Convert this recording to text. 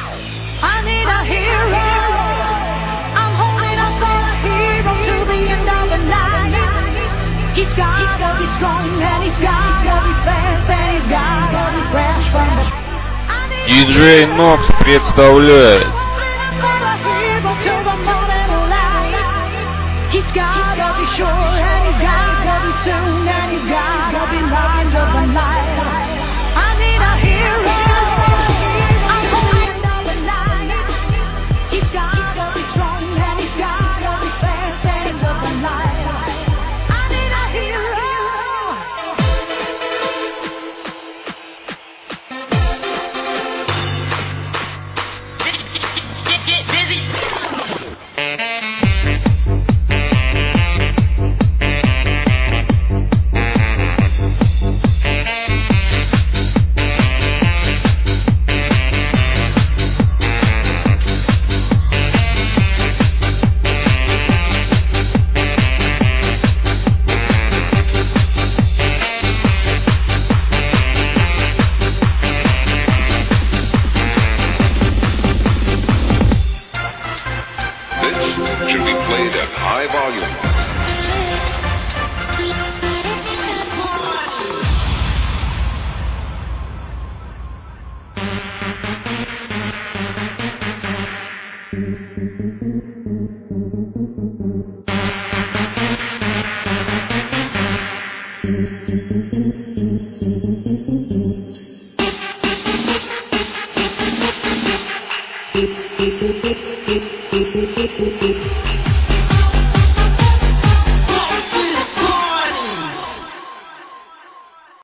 I need a hero. I'm holding on for a hero to the end of the night. He's gotta be strong and he's gotta be fast and he's gotta be fresh from the. Диджей Нокс представляет. He's gotta be sure and he's gotta be soon and he's gotta